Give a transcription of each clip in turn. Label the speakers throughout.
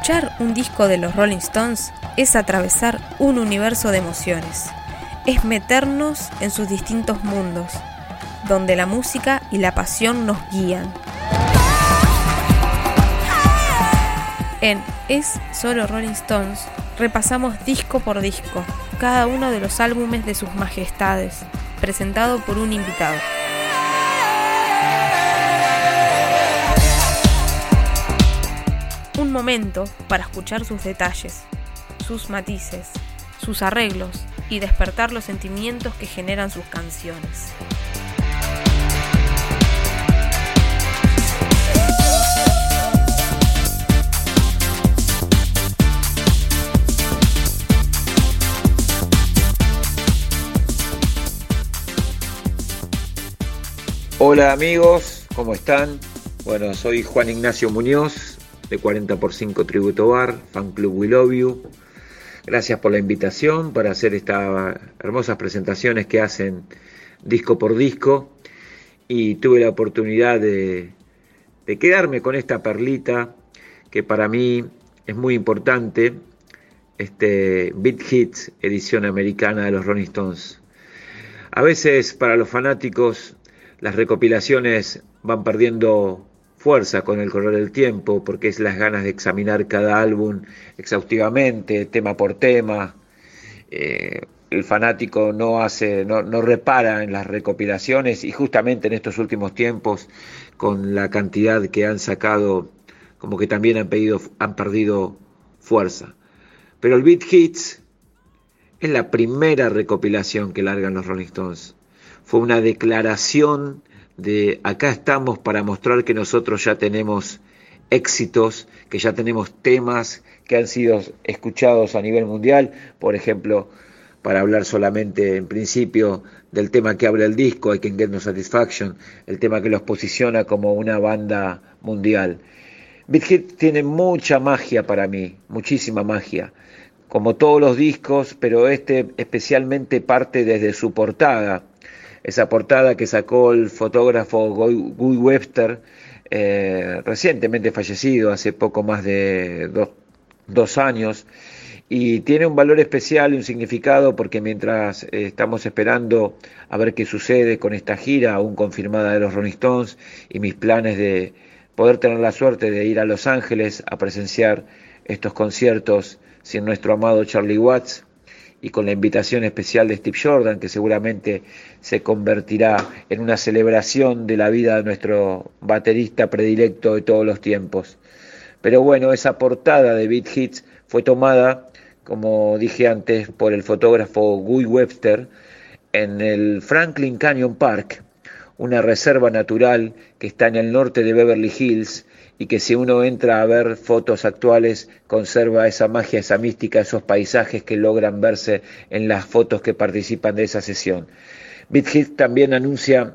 Speaker 1: Escuchar un disco de los Rolling Stones es atravesar un universo de emociones. Es meternos en sus distintos mundos, donde la música y la pasión nos guían. En Es Solo Rolling Stones repasamos disco por disco cada uno de los álbumes de sus majestades, presentado por un invitado. Un momento para escuchar sus detalles, sus matices, sus arreglos y despertar los sentimientos que generan sus canciones.
Speaker 2: Hola amigos, ¿cómo están? Bueno, soy Juan Ignacio Muñoz, de 40x5 Tributo Bar, Fan Club We Love You. Gracias por la invitación para hacer estas hermosas presentaciones que hacen disco por disco. Y tuve la oportunidad de quedarme con esta perlita que para mí es muy importante, Beat Hits, edición americana de los Rolling Stones. A veces para los fanáticos las recopilaciones van perdiendo fuerza con el correr del tiempo, porque es las ganas de examinar cada álbum exhaustivamente, tema por tema. El fanático no repara en las recopilaciones, y justamente en estos últimos tiempos, con la cantidad que han sacado, como que también han perdido fuerza. Pero el Beat Hits es la primera recopilación que largan los Rolling Stones. Fue una declaración de acá estamos para mostrar que nosotros ya tenemos éxitos, que ya tenemos temas que han sido escuchados a nivel mundial. Por ejemplo, para hablar solamente en principio del tema que abre el disco, I Can't Get No Satisfaction, el tema que los posiciona como una banda mundial. Beat Hits tiene mucha magia para mí, muchísima magia, como todos los discos, pero especialmente parte desde su portada. Esa portada que sacó el fotógrafo Guy Webster, recientemente fallecido, hace poco más de dos años, y tiene un valor especial y un significado porque mientras estamos esperando a ver qué sucede con esta gira aún confirmada de los Rolling Stones y mis planes de poder tener la suerte de ir a Los Ángeles a presenciar estos conciertos sin nuestro amado Charlie Watts, y con la invitación especial de Steve Jordan, que seguramente se convertirá en una celebración de la vida de nuestro baterista predilecto de todos los tiempos. Pero bueno, esa portada de Beat Hits fue tomada, como dije antes, por el fotógrafo Guy Webster en el Franklin Canyon Park, una reserva natural que está en el norte de Beverly Hills, y que si uno entra a ver fotos actuales, conserva esa magia, esa mística, esos paisajes que logran verse en las fotos que participan de esa sesión. Beat Hits también anuncia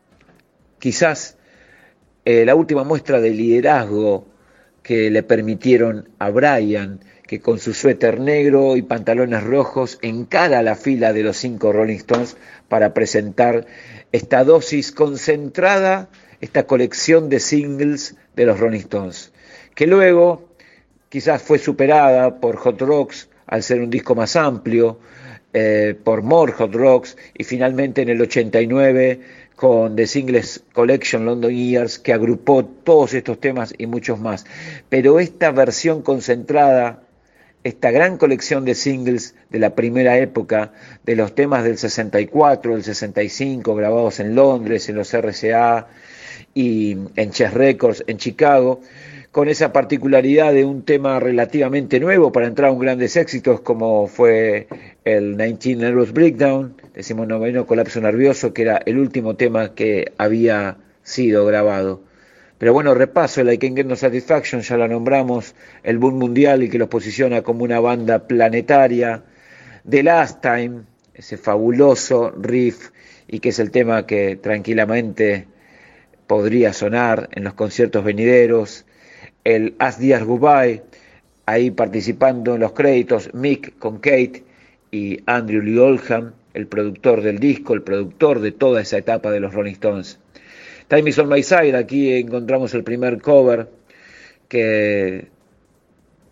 Speaker 2: quizás la última muestra de liderazgo que le permitieron a Brian, que con su suéter negro y pantalones rojos encara la fila de los 5 Rolling Stones para presentar esta dosis concentrada, esta colección de singles de los Rolling Stones, que luego quizás fue superada por Hot Rocks al ser un disco más amplio, por More Hot Rocks, y finalmente en el 89 con The Singles Collection London Years, que agrupó todos estos temas y muchos más. Pero esta versión concentrada, esta gran colección de singles de la primera época, de los temas del 64, del 65, grabados en Londres, en los RCA y en Chess Records en Chicago, con esa particularidad de un tema relativamente nuevo para entrar a un grandes éxitos como fue el 19 Nervous Breakdown, 19º Colapso Nervioso, que era el último tema que había sido grabado. Pero bueno, repaso, el I Can't Get No Satisfaction, ya la nombramos, el boom mundial y que los posiciona como una banda planetaria. The Last Time, ese fabuloso riff, y que es el tema que tranquilamente podría sonar en los conciertos venideros. El As the Years Go By, ahí participando en los créditos Mick con Kate y Andrew Lee Oldham, el productor del disco, el productor de toda esa etapa de los Rolling Stones. Time Is On My Side, aquí encontramos el primer cover que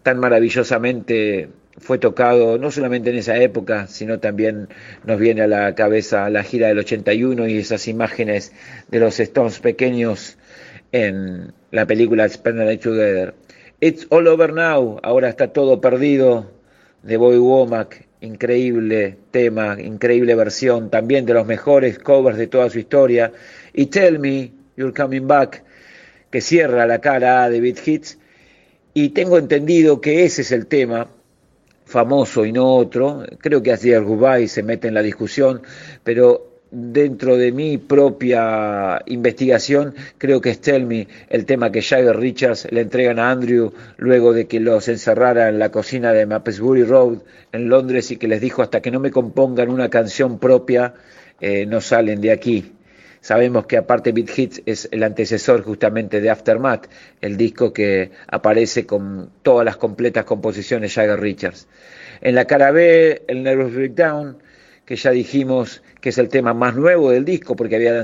Speaker 2: tan maravillosamente fue tocado, no solamente en esa época, sino también nos viene a la cabeza la gira del 81 y esas imágenes de los Stones pequeños en la película Spend the Night Together. It's All Over Now, ahora está todo perdido, de Bobby Womack, increíble tema, increíble versión, también de los mejores covers de toda su historia. Y Tell Me You're Coming Back, que cierra la cara A de Beat Hits, y tengo entendido que ese es el tema famoso y no otro. Creo que así el Goodbye se mete en la discusión, pero dentro de mi propia investigación creo que es Tell Me, el tema que Jagger Richards le entregan a Andrew luego de que los encerrara en la cocina de Malmesbury Road en Londres y que les dijo: hasta que no me compongan una canción propia no salen de aquí. Sabemos que aparte Beat Hits es el antecesor justamente de Aftermath, el disco que aparece con todas las completas composiciones Jagger Richards. En la cara B, el Nervous Breakdown, que ya dijimos que es el tema más nuevo del disco porque había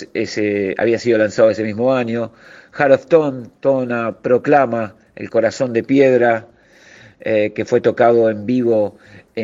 Speaker 2: sido lanzado ese mismo año. Heart of Stone, toda una proclama, el corazón de piedra, que fue tocado en vivo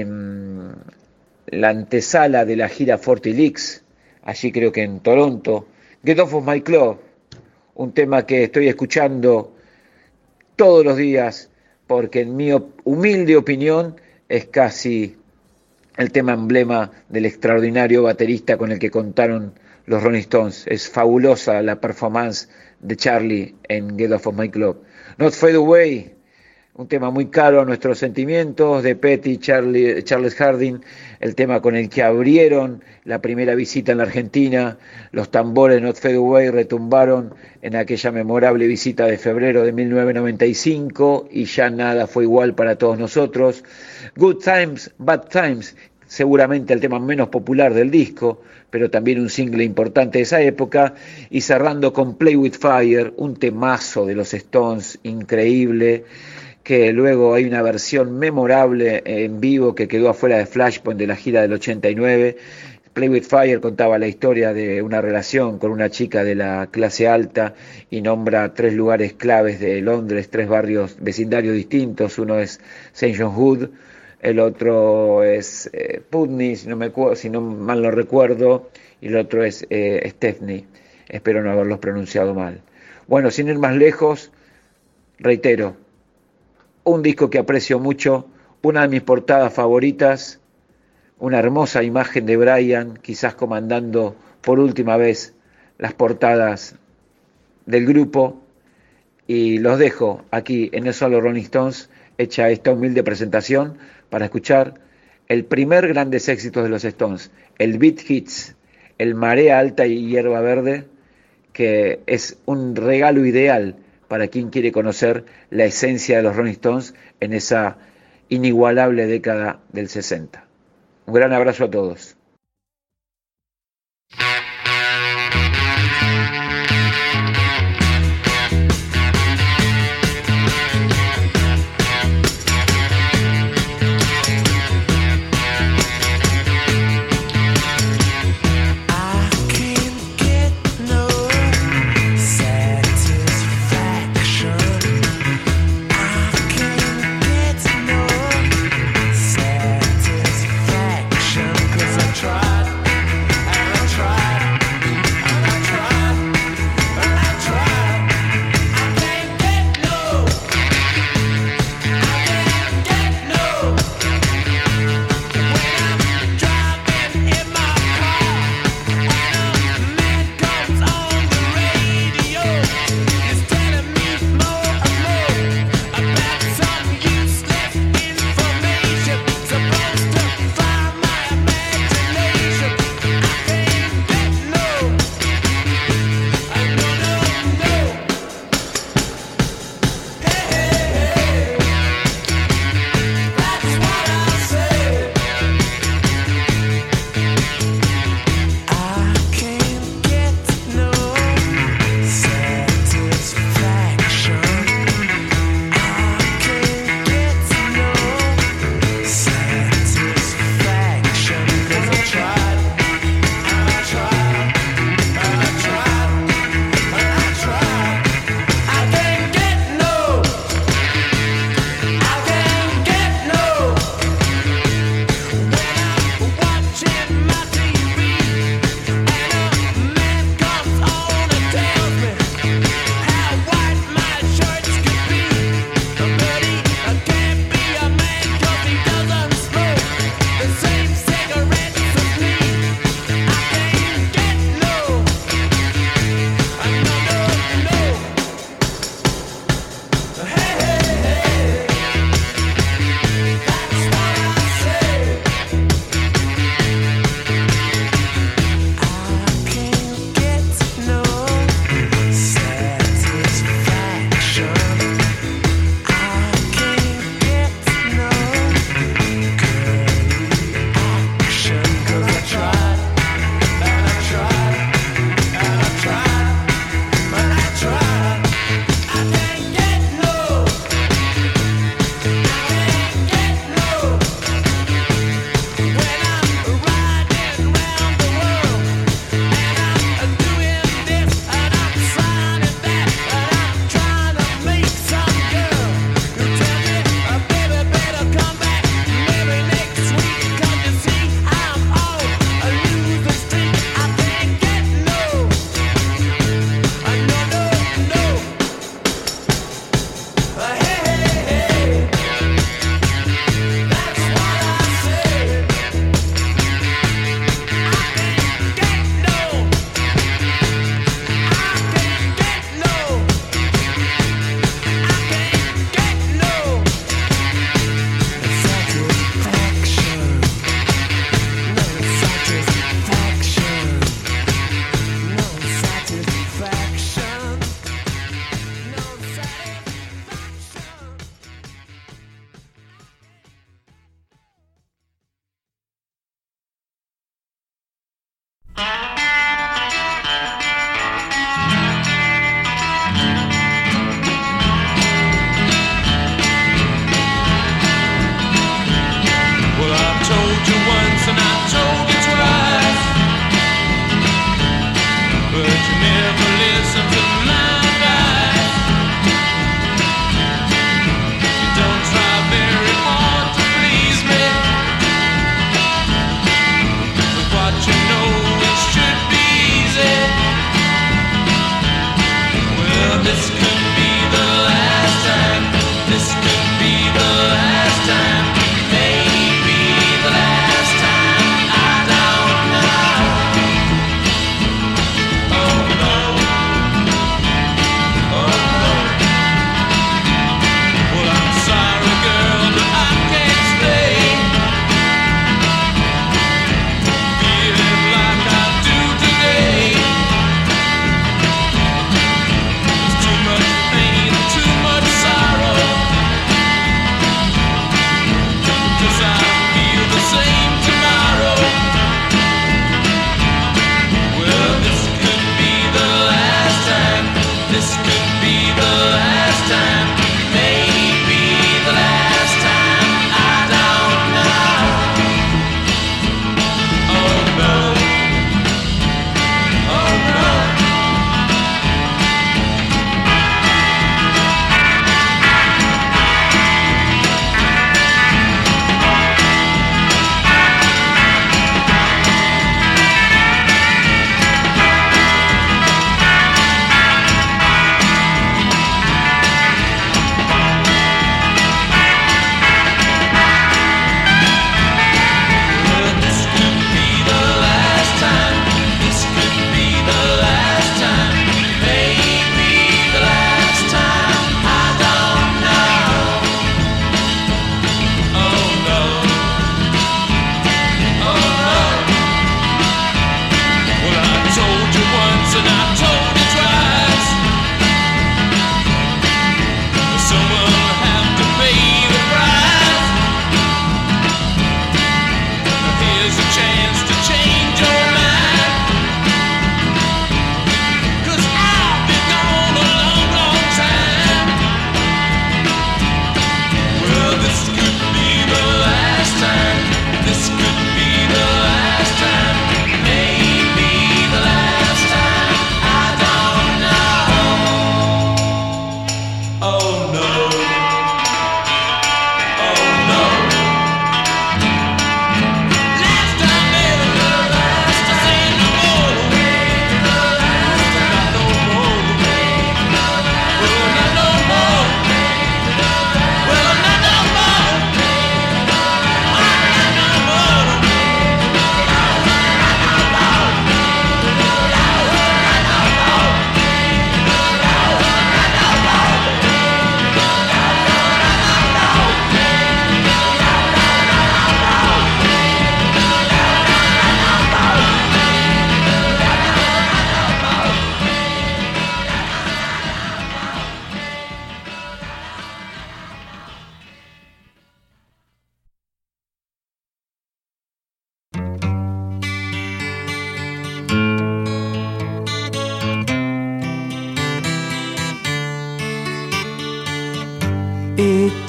Speaker 2: en la antesala de la gira 40 Licks, allí creo que en Toronto. Get Off of My Club, un tema que estoy escuchando todos los días porque en mi humilde opinión es casi el tema emblema del extraordinario baterista con el que contaron los Rolling Stones. Es fabulosa la performance de Charlie en Get Off of My Club. Not Fade Away, un tema muy caro a nuestros sentimientos, de Petty, Charles Harding, el tema con el que abrieron la primera visita en la Argentina. Los tambores Not Fade Away retumbaron en aquella memorable visita de febrero de 1995 y ya nada fue igual para todos nosotros. Good Times, Bad Times, seguramente el tema menos popular del disco, pero también un single importante de esa época, y cerrando con Play With Fire, un temazo de los Stones, increíble, que luego hay una versión memorable en vivo que quedó afuera de Flashpoint de la gira del 89. Play With Fire contaba la historia de una relación con una chica de la clase alta y nombra 3 lugares claves de Londres, 3 barrios vecindarios distintos. Uno es St. John Wood, el otro es Putney, si no mal no recuerdo, y el otro es Stepney. Espero no haberlos pronunciado mal. Bueno, sin ir más lejos, reitero, un disco que aprecio mucho, una de mis portadas favoritas, una hermosa imagen de Brian, quizás comandando por última vez las portadas del grupo, y los dejo aquí en el solo Rolling Stones, hecha esta humilde presentación para escuchar el primer grandes éxitos de los Stones, el Beat Hits, el Marea Alta y Hierba Verde, que es un regalo ideal para quien quiere conocer la esencia de los Rolling Stones en esa inigualable década del 60. Un gran abrazo a todos.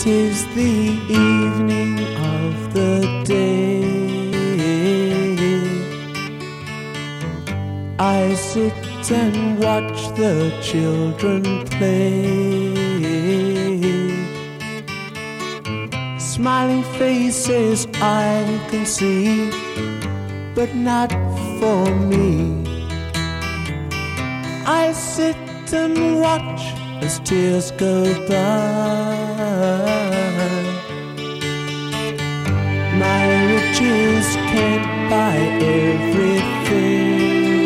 Speaker 3: It is the evening of the day. I sit and watch the children play. Smiling faces I can see, but not for me. I sit and watch as tears go by. My riches can't buy everything.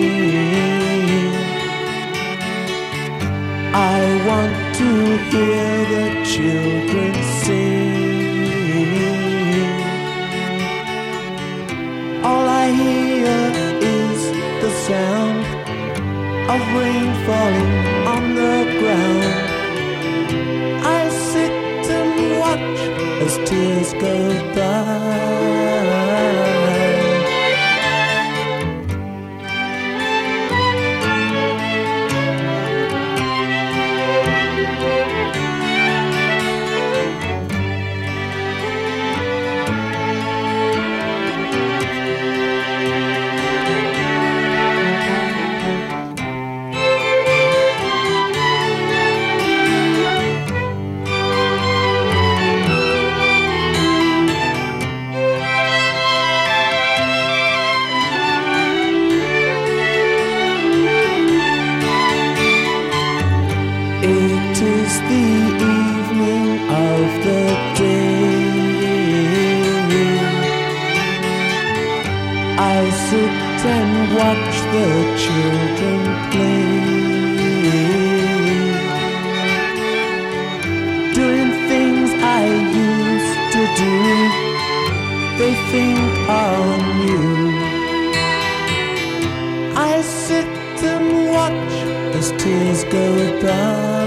Speaker 3: I want to hear the children sing. All I hear is the sound of rain falling on the ground. I sit and watch as tears go by. It is the evening of the day. I sit and watch the children play, doing things I used to do. They think are new. I sit and watch as tears go by.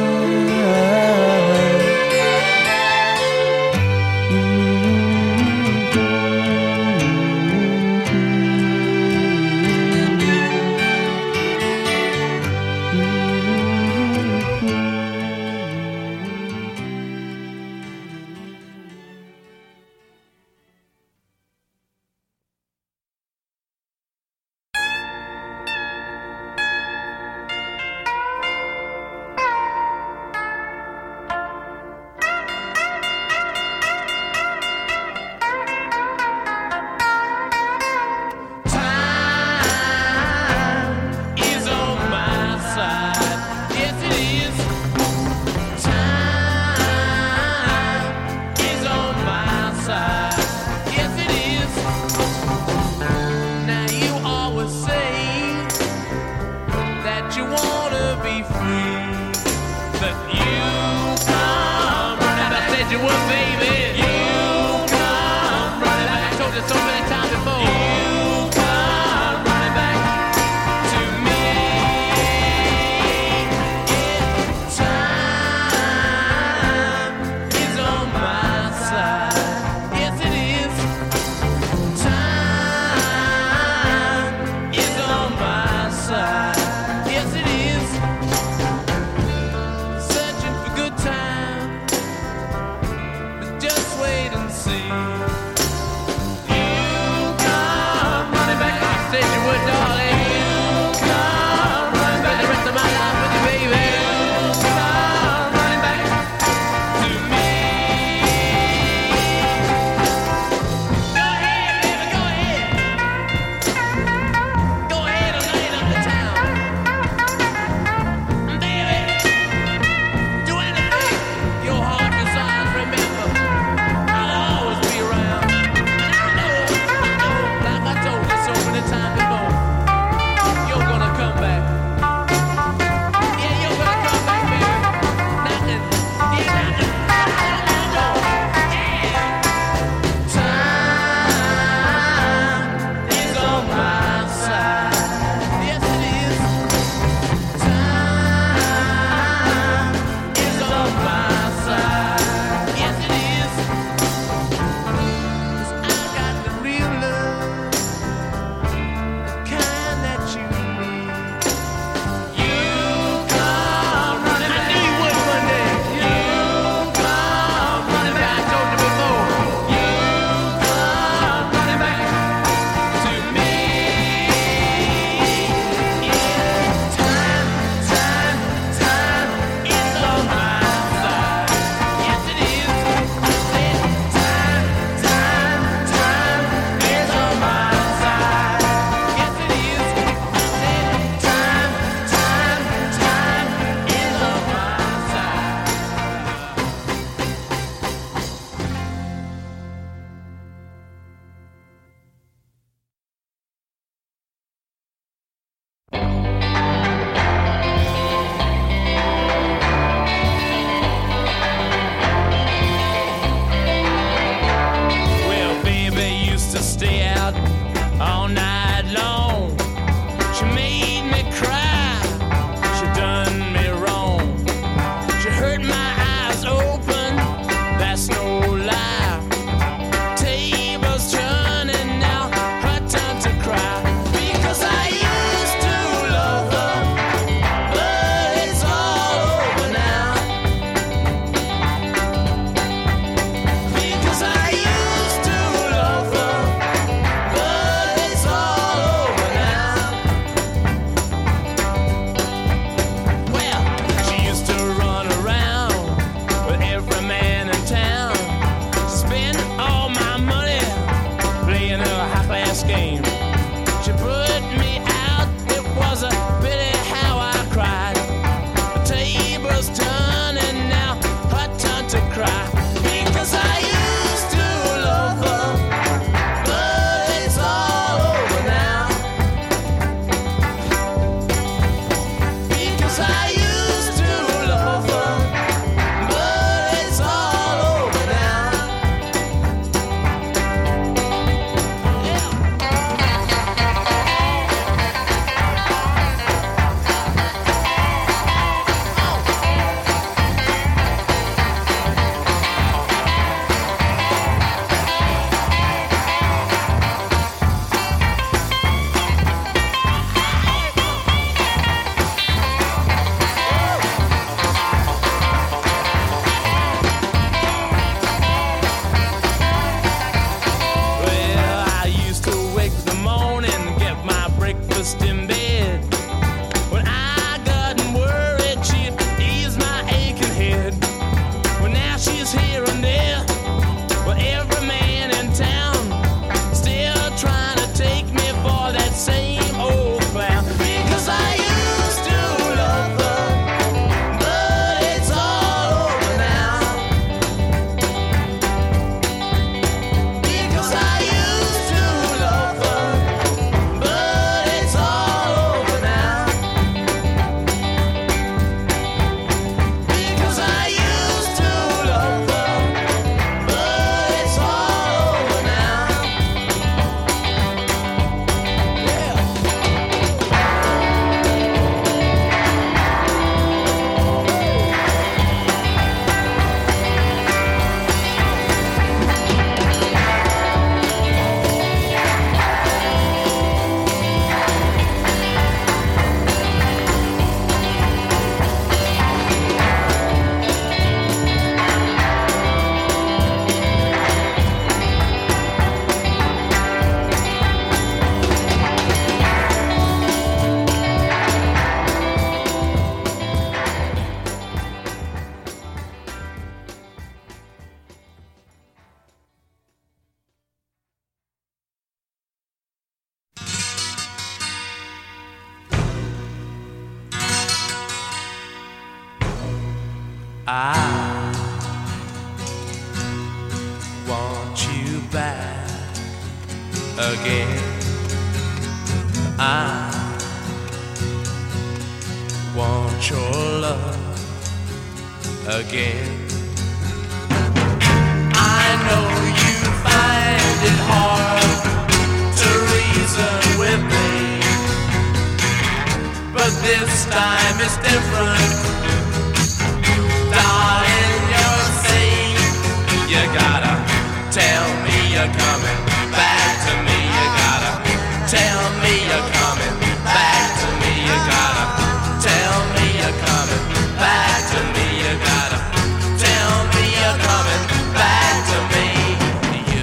Speaker 4: all night long. She made me cry, she done me wrong. She hurt my eyes open, that's no lie. Tables turning now, her time to cry. Because I used to love her, but it's all over now. Because I used to love her, but it's all over now. Well, she used to run around with every man in town, spend all my money playing her high-class game. She put me out, it was a pity how I cried. The table's turning now, her turn to cry. Because I used to love her, but it's all over now. Because I used to love her, but it's all over now. Well, I used to wake in the morning, get my breakfast in bed. When I got worried, she'd ease my aching head. Well, now she's here and there, but every man in town still trying to take me for that same old clown. Because I used to love her, but it's all over now. Because I used to love her, but it's all over now. Because I used to love her, but it's all over now. Yeah. I want you back again. I want your love again. I know you find it hard to reason with me, but this time it's different. Darling, you're saying you gotta tell me you're coming back to me. You gotta tell me you're coming back to me. You gotta tell me you're coming back to me. You gotta tell me you're coming back to me. You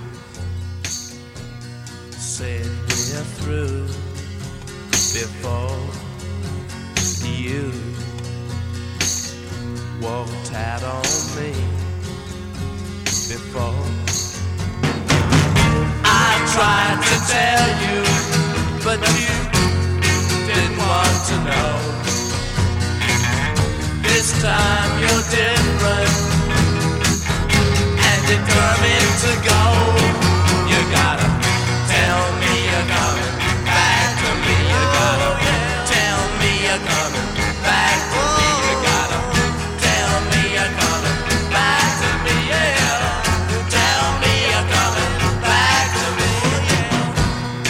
Speaker 4: said we're through before you walked out on me before. I tried to tell you, but you didn't want to know. This time you're different and determined to go. You gotta tell me you're coming back to me. You gotta tell me you're coming back to me. You gotta tell me you're coming back to me. Yeah. Tell me you're coming back to me. Yeah.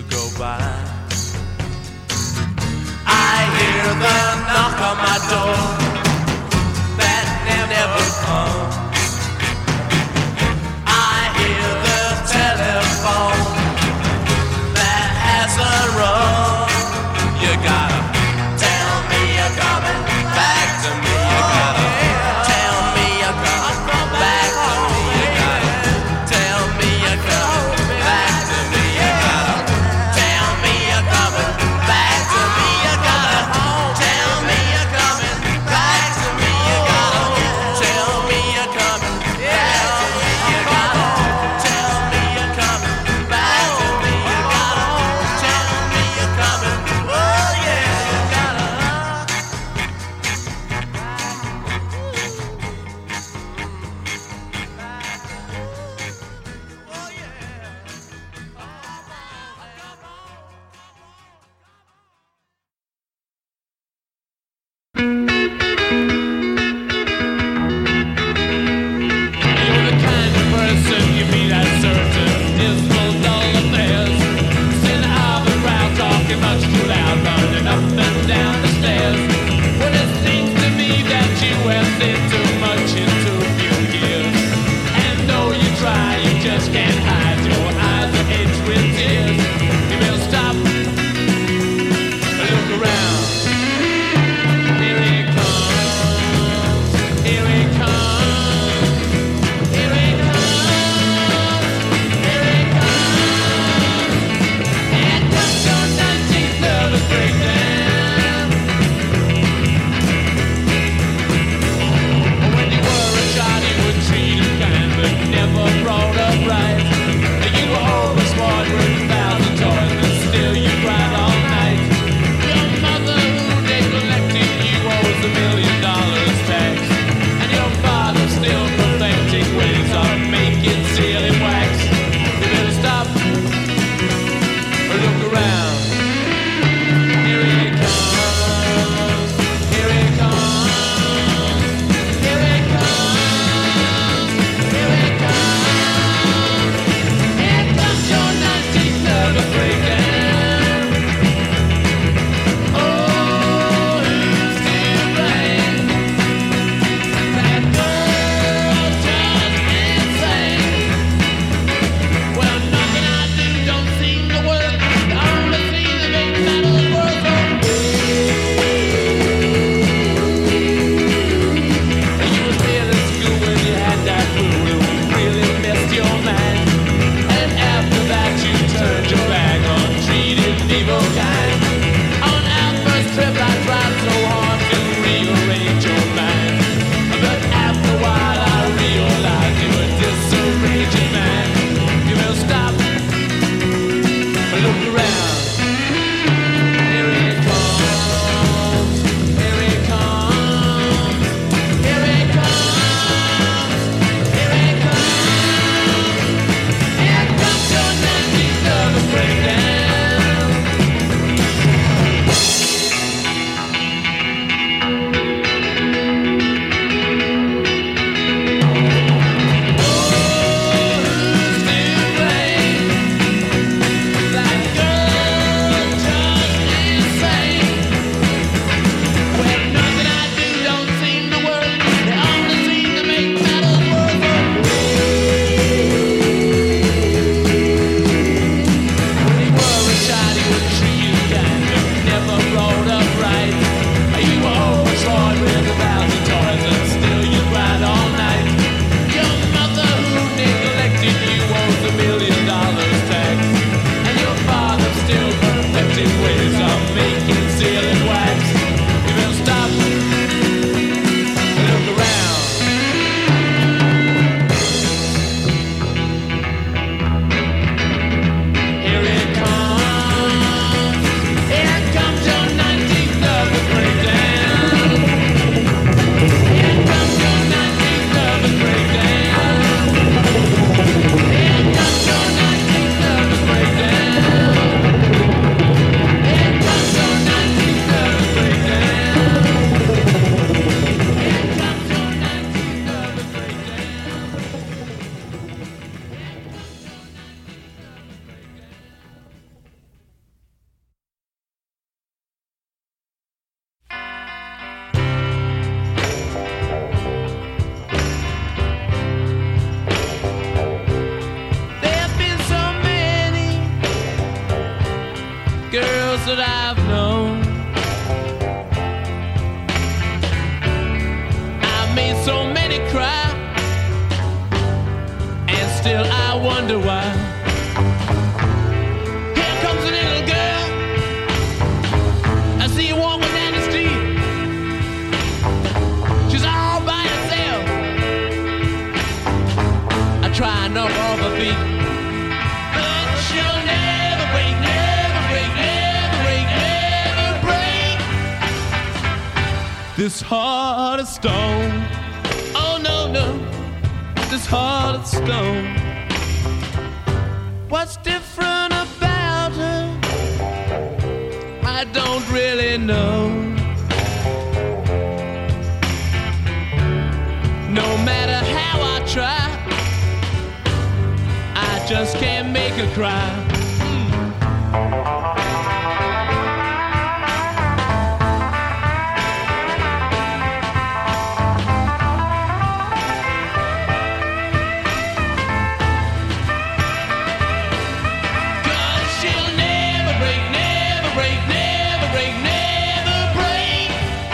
Speaker 4: go by. I hear the knock on my door that never comes. I hear the telephone that hasn't rung. You gotta tell me you're coming back to me. You gotta tell me you're coming back to me. You gotta tell me you're coming back to me. You gotta tell me you're coming back to me. You gotta tell me you're coming back to me. You gotta tell me you're coming back to me. You gotta tell me you're coming back to me. You gotta tell me you're coming. Oh yeah, you gotta. Oh yeah. You're the kind of person you meet at certain dismal dull affairs. Sitting out the crowd talking much too loud, running up and down the stairs. Well, it seems to me that you have seen too much in too few years. And though you try, you just can't hide your eyes are edged with tears. You will stop, look around. Here it comes, here it comes, here it comes, here it comes. Here comes your 19th nervous breakdown. When you were a child, you were treated kind, but never brought up right. You were always smart with 1,000 toys, but still you cried all night. Your mother who neglected you owes $1 million tax, and your father still perfecting ways of making sealing wax. You better stop or look around. Here it comes, here it comes, here it comes, here it comes. Here comes your 19th nervous breakdown. Oh, who's to blame? That girl just insane. Well, nothing I do don't seem to work. The only thing that makes matters worse. You were still in school when you had that fool who really messed your mind. And after that you turned your back on treated evil kind. On our first trip I tried so hard to rearrange your mind, but after a while I realized you were disarranging man. You will stop, look around. Here it comes, here it comes, here it comes, here it comes. Here comes your 19th nervous breakdown. Oh, who's to blame? That girl girls that I've known. I've made so many cry, and still I wonder why. Here comes a little girl, I see her walking down the street. She's all by herself. I try and knock off her feet, but she'll never break, never break, never break, never break this heart of stone. Oh no, no, this heart of stone. What's different about her? I don't really know. No matter how I try, I just can't make her cry. Cause she'll never break, never break, never break, never break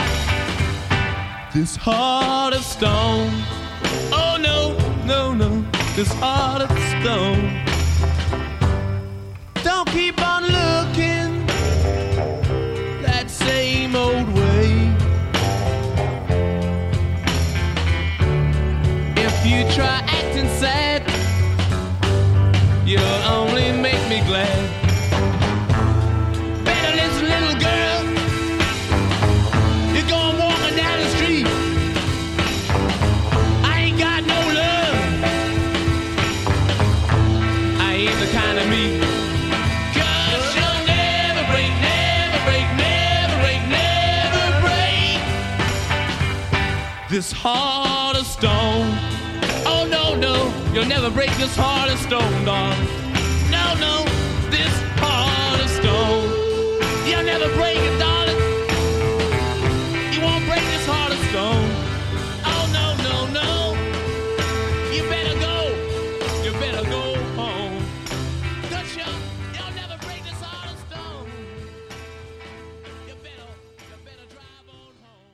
Speaker 4: this heart of stone. Oh no, no, no, this heart of stone. Don't keep on looking that same old way. If you try acting sad, you'll only make me glad. Better listen, little girl, you're going walking down the street. I ain't got no love, I ain't the kind of me. Cause she'll never break, never break, never break, never break this heart of stone. Oh no, no, you'll never break this heart of stone, darling. No, no, this heart of stone. You'll never break it, darling. You won't break this heart of stone. Oh no, no, no. You better go. You better go home. Cause you'll never break this heart of stone. You better drive on home.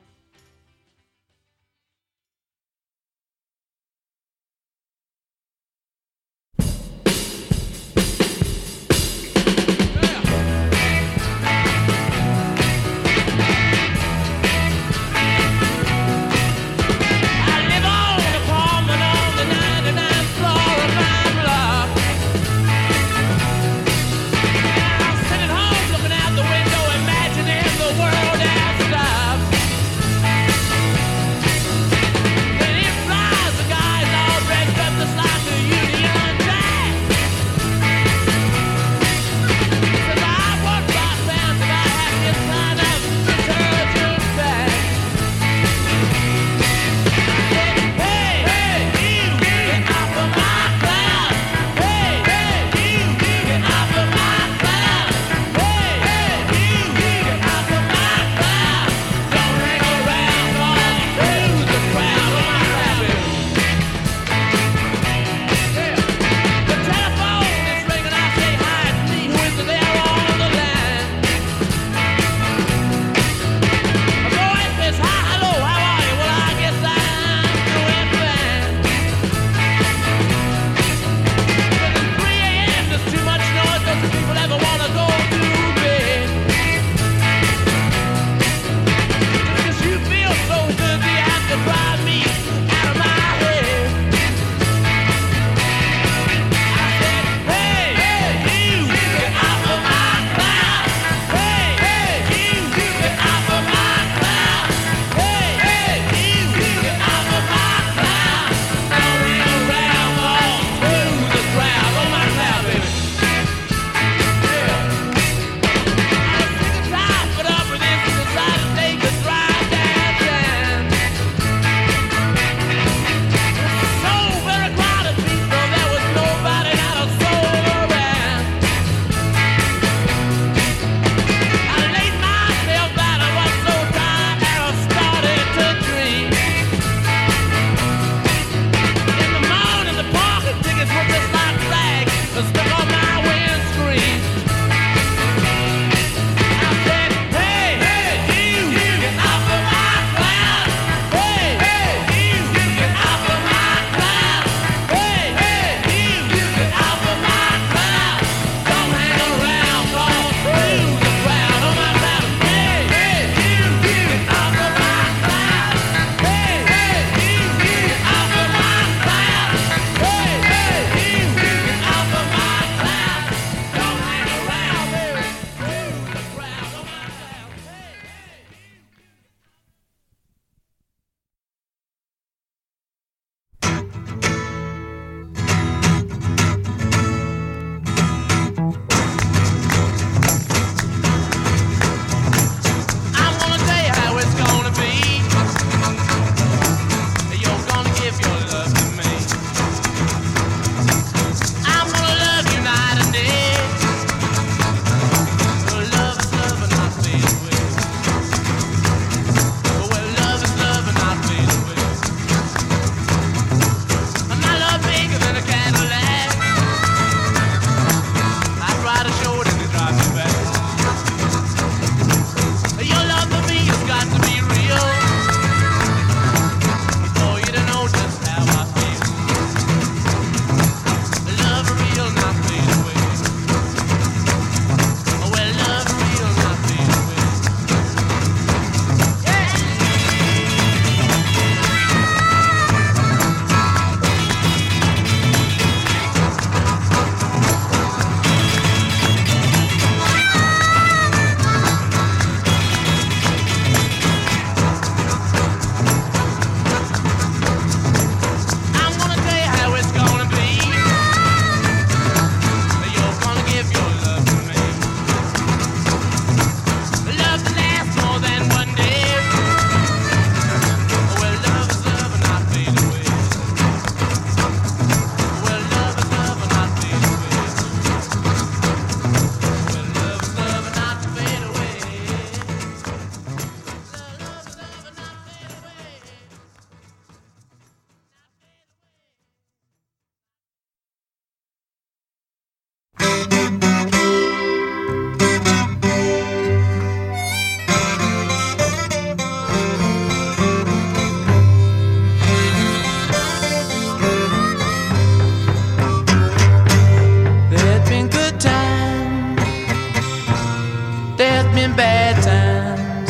Speaker 4: There's been bad times,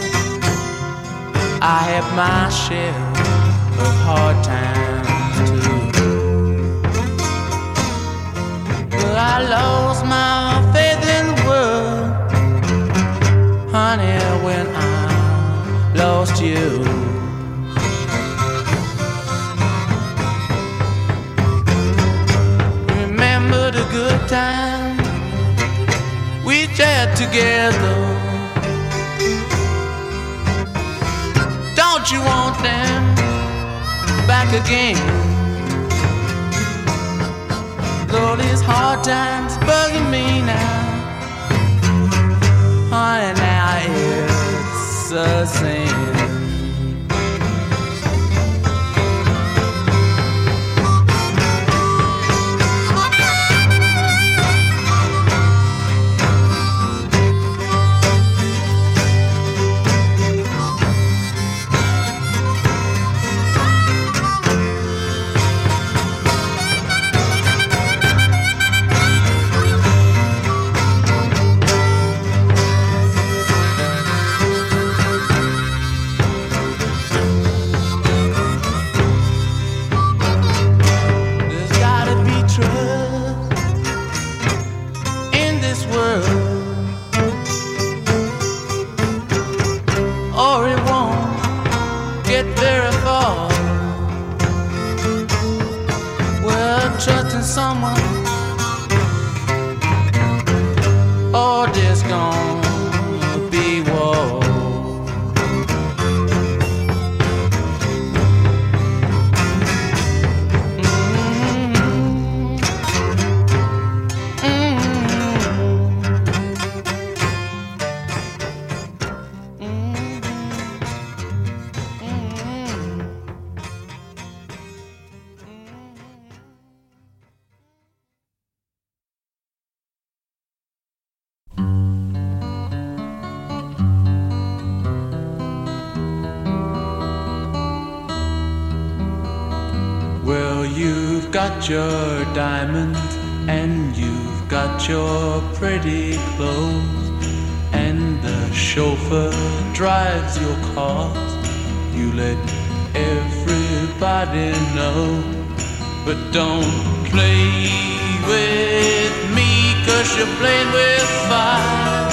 Speaker 4: I have my share of hard times too. But I lost my faith in the world, honey, when I lost you. Remember the good times we shared together. Don't you want them back again? Lord, these hard times bugging me now. Honey, now it's a sin. Someone, or there's gonna be war. You've got your diamonds and you've got your pretty clothes, and the chauffeur drives your cars. You let everybody know, but don't play with me, 'cause you're playing with fire.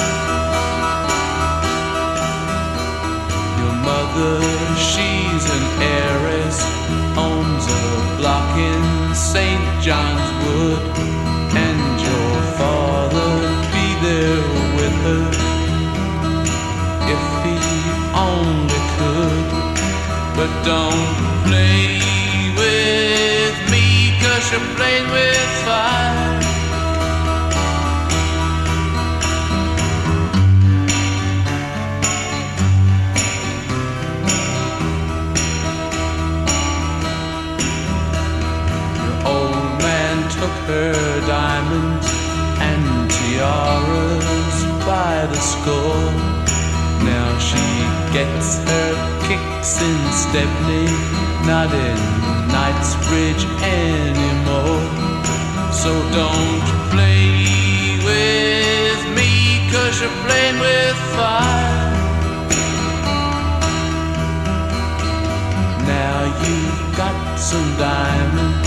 Speaker 4: Your mother, she's an heiress, owns a block in St. John's Wood, and your father'd be there with her if he only could. But don't play with me, 'cause you're playing with fire. Her diamonds and tiaras by the score. Now she gets her kicks in Stepney, not in Knightsbridge anymore. So don't play with me, 'cause you're playing with fire. Now you've got some diamonds,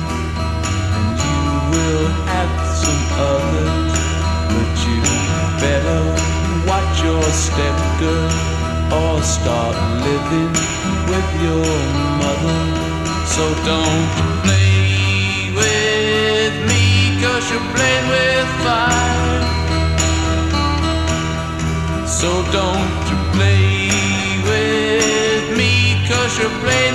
Speaker 4: we'll have some others, but you better watch your step, girl, or start living with your mother. So don't play with me, 'cause you're playing with fire. So don't play with me, 'cause you're playing